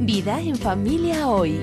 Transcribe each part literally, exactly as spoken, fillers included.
Vida en familia hoy.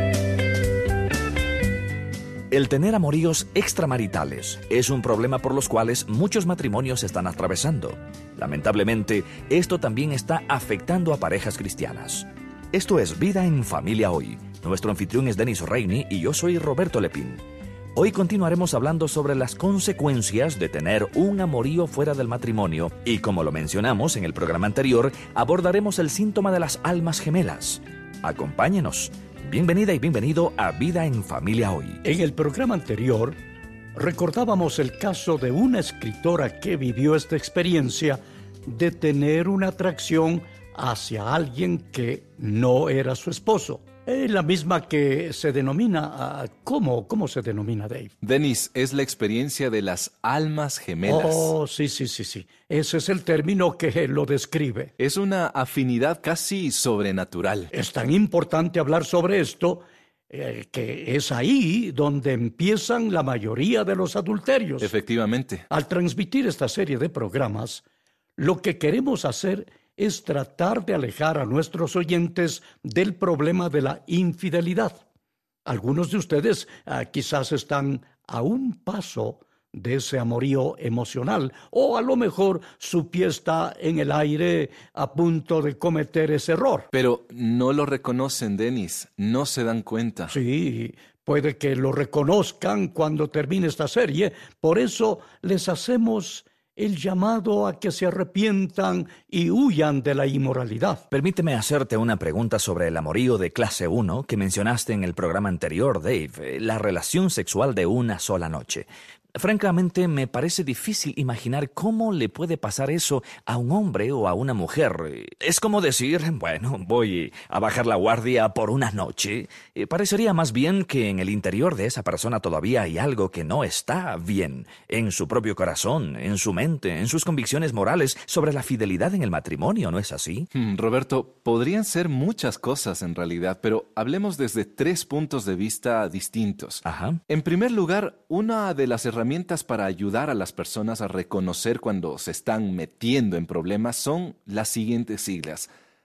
El tener amoríos extramaritales es un problema por los cuales muchos matrimonios están atravesando. Lamentablemente, esto también está afectando a parejas cristianas. Esto es Vida en Familia Hoy. Nuestro anfitrión es Denis Reini y yo soy Roberto Lepín. Hoy continuaremos hablando sobre las consecuencias de tener un amorío fuera del matrimonio y, como lo mencionamos en el programa anterior, abordaremos el síntoma de las almas gemelas. Acompáñenos. Bienvenida y bienvenido a Vida en Familia Hoy. En el programa anterior, recordábamos el caso de una escritora que vivió esta experiencia de tener una atracción hacia alguien que no era su esposo. Es la misma que se denomina... ¿Cómo? ¿Cómo se denomina, Dave? Denis, es la experiencia de las almas gemelas. Oh, sí, sí, sí, sí. Ese es el término que lo describe. Es una afinidad casi sobrenatural. Es tan importante hablar sobre esto eh, que es ahí donde empiezan la mayoría de los adulterios. Efectivamente. Al transmitir esta serie de programas, lo que queremos hacer es tratar de alejar a nuestros oyentes del problema de la infidelidad. Algunos de ustedes uh, quizás están a un paso de ese amorío emocional, o a lo mejor su pie está en el aire a punto de cometer ese error. Pero no lo reconocen, Denis, no se dan cuenta. Sí, puede que lo reconozcan cuando termine esta serie, por eso les hacemos el llamado a que se arrepientan y huyan de la inmoralidad. Permíteme hacerte una pregunta sobre el amorío de clase uno que mencionaste en el programa anterior, Dave, la relación sexual de una sola noche. Francamente, me parece difícil imaginar cómo le puede pasar eso a un hombre o a una mujer. Es como decir, bueno, voy a bajar la guardia por una noche. Eh, parecería más bien que en el interior de esa persona todavía hay algo que no está bien, en su propio corazón, en su mente, en sus convicciones morales sobre la fidelidad en el matrimonio, ¿no es así? Hmm, Roberto, podrían ser muchas cosas en realidad, pero hablemos desde tres puntos de vista distintos. Ajá. En primer lugar, una de las herramientas herramientas para ayudar a las personas a reconocer cuando se están metiendo en problemas son las siguientes siglas: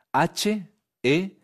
H E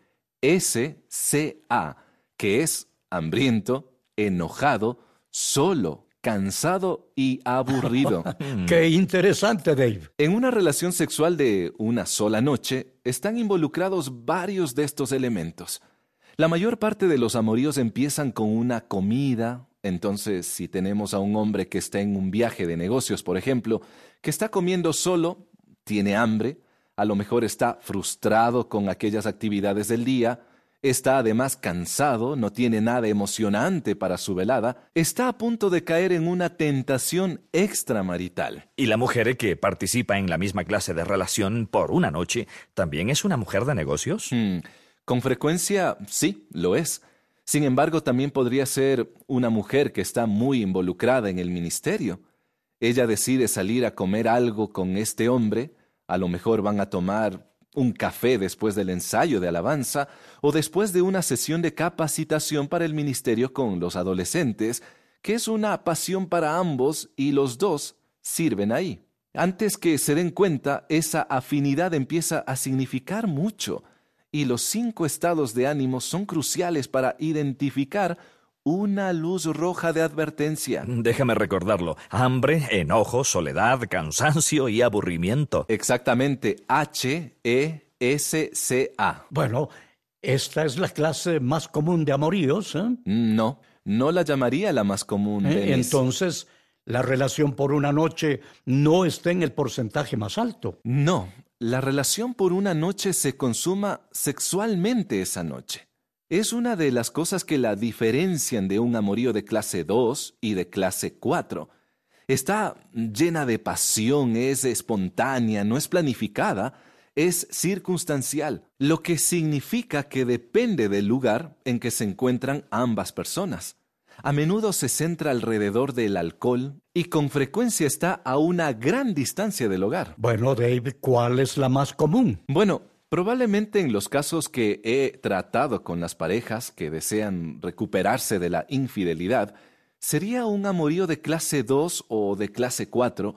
S C A, que es hambriento, enojado, solo, cansado y aburrido. ¡Qué interesante, Dave! En una relación sexual de una sola noche están involucrados varios de estos elementos. La mayor parte de los amoríos empiezan con una comida. Entonces, si tenemos a un hombre que está en un viaje de negocios, por ejemplo, que está comiendo solo, tiene hambre, a lo mejor está frustrado con aquellas actividades del día, está además cansado, no tiene nada emocionante para su velada, está a punto de caer en una tentación extramarital. ¿Y la mujer que participa en la misma clase de relación por una noche también es una mujer de negocios? Hmm, con frecuencia, sí, lo es. Sin embargo, también podría ser una mujer que está muy involucrada en el ministerio. Ella decide salir a comer algo con este hombre, a lo mejor van a tomar un café después del ensayo de alabanza o después de una sesión de capacitación para el ministerio con los adolescentes, que es una pasión para ambos y los dos sirven ahí. Antes que se den cuenta, esa afinidad empieza a significar mucho. Y los cinco estados de ánimo son cruciales para identificar una luz roja de advertencia. Déjame recordarlo. Hambre, enojo, soledad, cansancio y aburrimiento. Exactamente. H E S C A. Bueno, esta es la clase más común de amoríos, ¿eh? No, no la llamaría la más común, ¿Eh? Denis. Entonces, la relación por una noche no está en el porcentaje más alto. No. La relación por una noche se consuma sexualmente esa noche. Es una de las cosas que la diferencian de un amorío de clase dos y de clase cuatro. Está llena de pasión, es espontánea, no es planificada, es circunstancial, lo que significa que depende del lugar en que se encuentran ambas personas. A menudo se centra alrededor del alcohol y con frecuencia está a una gran distancia del hogar. Bueno, Dave, ¿cuál es la más común? Bueno, probablemente en los casos que he tratado con las parejas que desean recuperarse de la infidelidad, sería un amorío de clase dos o de clase cuatro,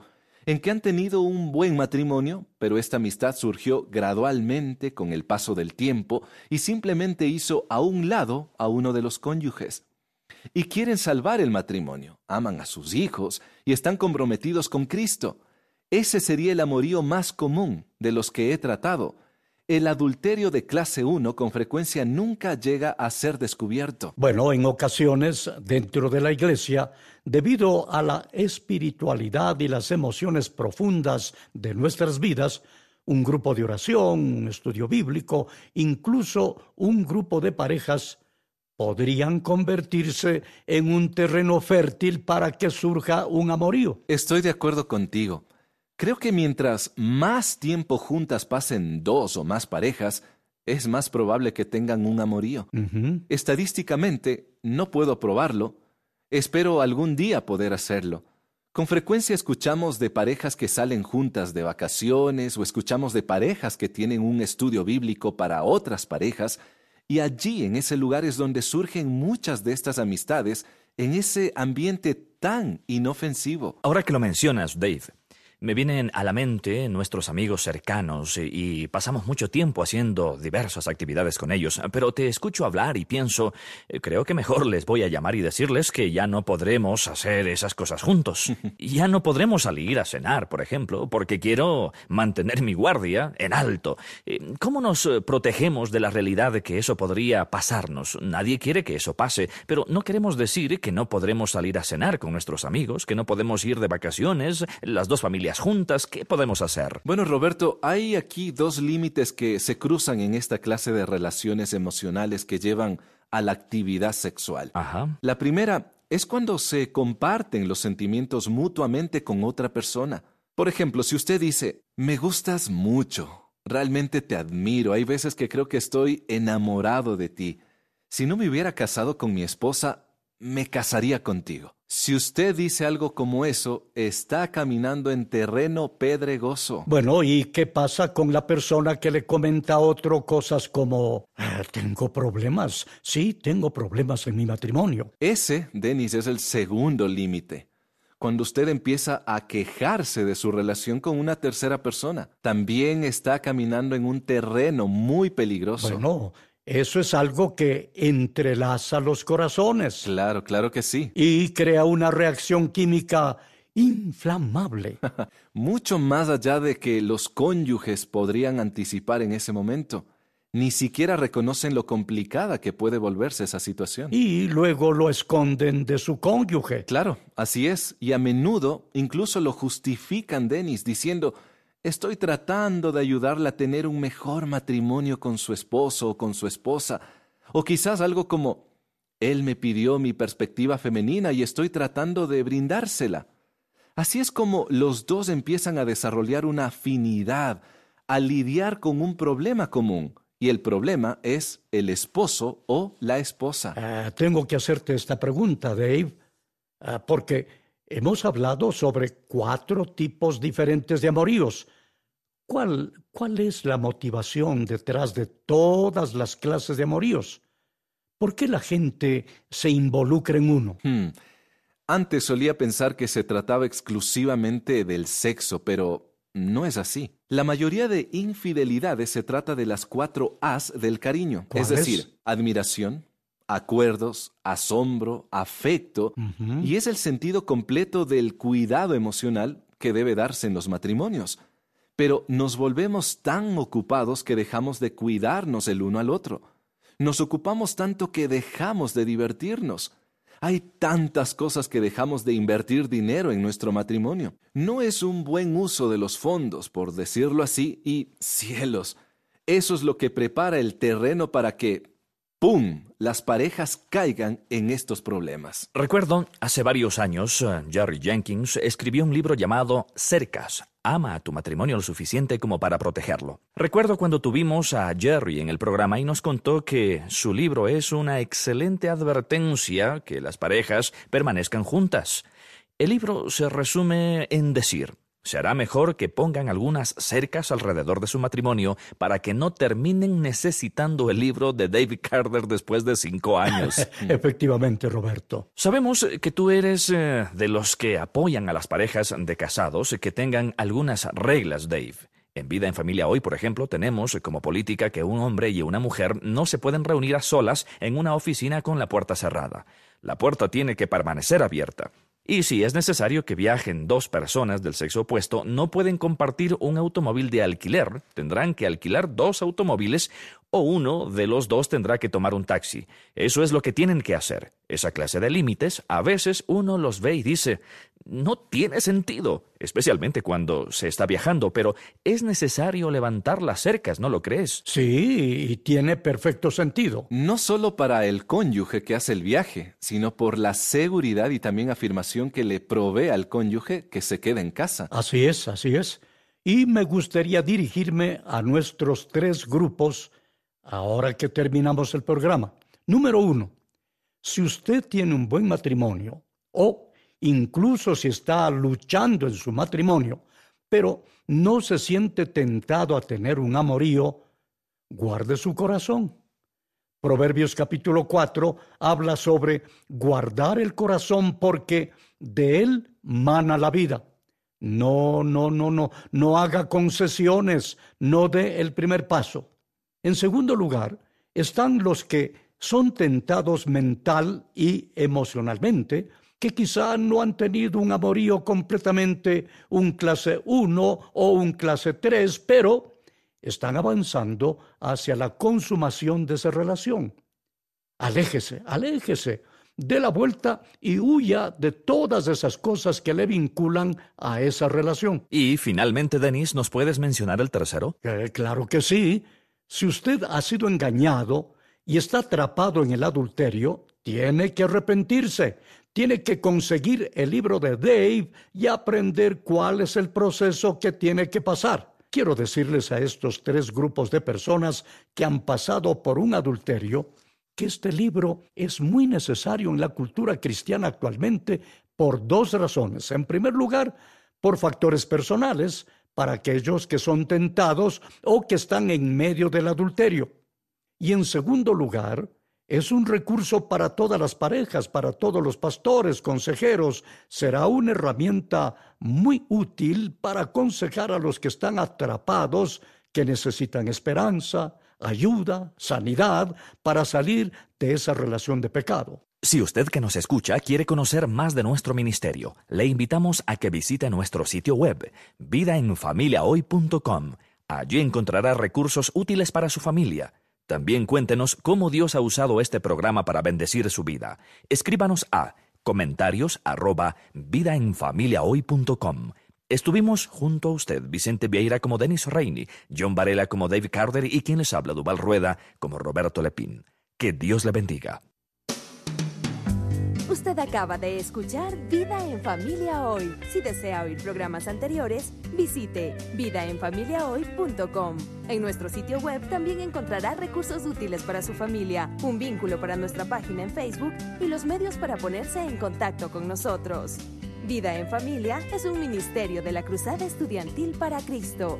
en que han tenido un buen matrimonio, pero esta amistad surgió gradualmente con el paso del tiempo y simplemente hizo a un lado a uno de los cónyuges. Y quieren salvar el matrimonio, aman a sus hijos y están comprometidos con Cristo. Ese sería el amorío más común de los que he tratado. El adulterio de clase uno con frecuencia nunca llega a ser descubierto. Bueno, en ocasiones, dentro de la iglesia, debido a la espiritualidad y las emociones profundas de nuestras vidas, un grupo de oración, un estudio bíblico, incluso un grupo de parejas, podrían convertirse en un terreno fértil para que surja un amorío. Estoy de acuerdo contigo. Creo que mientras más tiempo juntas pasen dos o más parejas, es más probable que tengan un amorío. Uh-huh. Estadísticamente, no puedo probarlo. Espero algún día poder hacerlo. Con frecuencia escuchamos de parejas que salen juntas de vacaciones o escuchamos de parejas que tienen un estudio bíblico para otras parejas, y allí en ese lugar es donde surgen muchas de estas amistades en ese ambiente tan inofensivo. Ahora que lo mencionas, Dave, me vienen a la mente nuestros amigos cercanos y pasamos mucho tiempo haciendo diversas actividades con ellos, pero te escucho hablar y pienso, creo que mejor les voy a llamar y decirles que ya no podremos hacer esas cosas juntos. Ya no podremos salir a cenar, por ejemplo, porque quiero mantener mi guardia en alto. ¿Cómo nos protegemos de la realidad de que eso podría pasarnos? Nadie quiere que eso pase, pero no queremos decir que no podremos salir a cenar con nuestros amigos, que no podemos ir de vacaciones, las dos familias juntas. ¿Qué podemos hacer? Bueno, Roberto, hay aquí dos límites que se cruzan en esta clase de relaciones emocionales que llevan a la actividad sexual. Ajá. La primera es cuando se comparten los sentimientos mutuamente con otra persona. Por ejemplo, si usted dice, me gustas mucho, realmente te admiro, hay veces que creo que estoy enamorado de ti. Si no me hubiera casado con mi esposa, me casaría contigo. Si usted dice algo como eso, está caminando en terreno pedregoso. Bueno, ¿y qué pasa con la persona que le comenta a otro cosas como, ah, tengo problemas, sí, tengo problemas en mi matrimonio? Ese, Denis, es el segundo límite. Cuando usted empieza a quejarse de su relación con una tercera persona, también está caminando en un terreno muy peligroso. Bueno, eso es algo que entrelaza los corazones. Claro, claro que sí. Y crea una reacción química inflamable. Mucho más allá de que los cónyuges podrían anticipar en ese momento. Ni siquiera reconocen lo complicada que puede volverse esa situación. Y luego lo esconden de su cónyuge. Claro, así es. Y a menudo incluso lo justifican, Denis, diciendo, estoy tratando de ayudarla a tener un mejor matrimonio con su esposo o con su esposa. O quizás algo como, él me pidió mi perspectiva femenina y estoy tratando de brindársela. Así es como los dos empiezan a desarrollar una afinidad, a lidiar con un problema común. Y el problema es el esposo o la esposa. Uh, tengo que hacerte esta pregunta, Dave, uh, porque hemos hablado sobre cuatro tipos diferentes de amoríos. ¿Cuál, ¿Cuál es la motivación detrás de todas las clases de amoríos? ¿Por qué la gente se involucra en uno? Hmm. Antes solía pensar que se trataba exclusivamente del sexo, pero no es así. La mayoría de infidelidades se trata de las cuatro A's del cariño. Es decir, admiración, acuerdos, asombro, afecto, uh-huh. y es el sentido completo del cuidado emocional que debe darse en los matrimonios. Pero nos volvemos tan ocupados que dejamos de cuidarnos el uno al otro. Nos ocupamos tanto que dejamos de divertirnos. Hay tantas cosas que dejamos de invertir dinero en nuestro matrimonio. No es un buen uso de los fondos, por decirlo así, y cielos, eso es lo que prepara el terreno para que, ¡pum!, las parejas caigan en estos problemas. Recuerdo, hace varios años, Jerry Jenkins escribió un libro llamado Cercas. Ama a tu matrimonio lo suficiente como para protegerlo. Recuerdo cuando tuvimos a Jerry en el programa y nos contó que su libro es una excelente advertencia que las parejas permanezcan juntas. El libro se resume en decir, Será mejor que pongan algunas cercas alrededor de su matrimonio para que no terminen necesitando el libro de David Carter después de cinco años. Efectivamente, Roberto. Sabemos que tú eres eh, de los que apoyan a las parejas de casados que tengan algunas reglas, Dave. En Vida en Familia Hoy, por ejemplo, tenemos como política que un hombre y una mujer no se pueden reunir a solas en una oficina con la puerta cerrada. La puerta tiene que permanecer abierta. Y si es necesario que viajen dos personas del sexo opuesto, no pueden compartir un automóvil de alquiler. Tendrán que alquilar dos automóviles o uno de los dos tendrá que tomar un taxi. Eso es lo que tienen que hacer. Esa clase de límites, a veces uno los ve y dice, no tiene sentido, especialmente cuando se está viajando, pero es necesario levantar las cercas, ¿no lo crees? Sí, y tiene perfecto sentido. No solo para el cónyuge que hace el viaje, sino por la seguridad y también afirmación que le provee al cónyuge que se quede en casa. Así es, así es. Y me gustaría dirigirme a nuestros tres grupos ahora que terminamos el programa. Número uno, si usted tiene un buen matrimonio o incluso si está luchando en su matrimonio, pero no se siente tentado a tener un amorío, guarde su corazón. Proverbios capítulo cuatro habla sobre guardar el corazón porque de él mana la vida. No, no, no, no, no haga concesiones, no dé el primer paso. En segundo lugar, están los que son tentados mental y emocionalmente, que quizá no han tenido un amorío completamente un clase uno o un clase tres, pero están avanzando hacia la consumación de esa relación. Aléjese, aléjese, dé la vuelta y huya de todas esas cosas que le vinculan a esa relación. Y finalmente, Denis, ¿nos puedes mencionar el tercero? Eh, claro que sí. Si usted ha sido engañado y está atrapado en el adulterio, tiene que arrepentirse. Tiene que conseguir el libro de Dave y aprender cuál es el proceso que tiene que pasar. Quiero decirles a estos tres grupos de personas que han pasado por un adulterio que este libro es muy necesario en la cultura cristiana actualmente por dos razones. En primer lugar, por factores personales, para aquellos que son tentados o que están en medio del adulterio. Y en segundo lugar, es un recurso para todas las parejas, para todos los pastores, consejeros. Será una herramienta muy útil para aconsejar a los que están atrapados, que necesitan esperanza, ayuda, sanidad, para salir de esa relación de pecado. Si usted que nos escucha quiere conocer más de nuestro ministerio, le invitamos a que visite nuestro sitio web, vida en familia hoy punto com. Allí encontrará recursos útiles para su familia. También cuéntenos cómo Dios ha usado este programa para bendecir su vida. Escríbanos a comentarios arroba vida en familia hoy punto com. Estuvimos junto a usted, Vicente Vieira como Denis Reini, John Varela como David Carter y quien les habla, Duval Rueda, como Roberto Lepín. Que Dios le bendiga. Usted acaba de escuchar Vida en Familia Hoy. Si desea oír programas anteriores, visite vida en familia hoy punto com. En nuestro sitio web también encontrará recursos útiles para su familia, un vínculo para nuestra página en Facebook y los medios para ponerse en contacto con nosotros. Vida en Familia es un ministerio de la Cruzada Estudiantil para Cristo.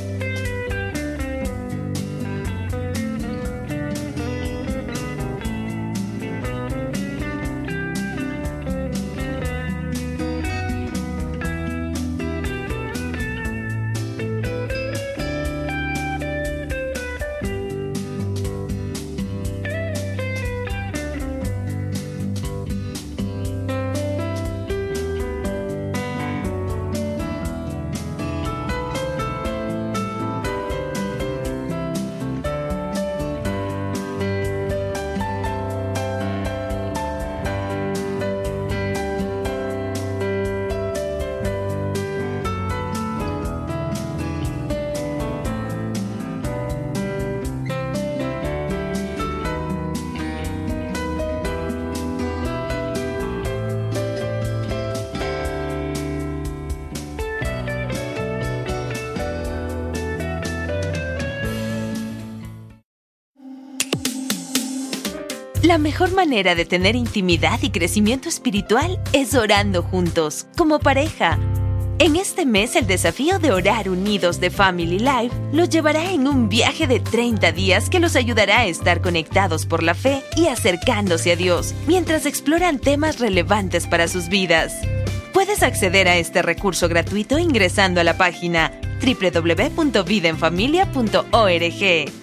La mejor manera de tener intimidad y crecimiento espiritual es orando juntos, como pareja. En este mes, el desafío de orar unidos de Family Life los llevará en un viaje de treinta días que los ayudará a estar conectados por la fe y acercándose a Dios, mientras exploran temas relevantes para sus vidas. Puedes acceder a este recurso gratuito ingresando a la página doble u doble u doble u punto vida en familia punto org.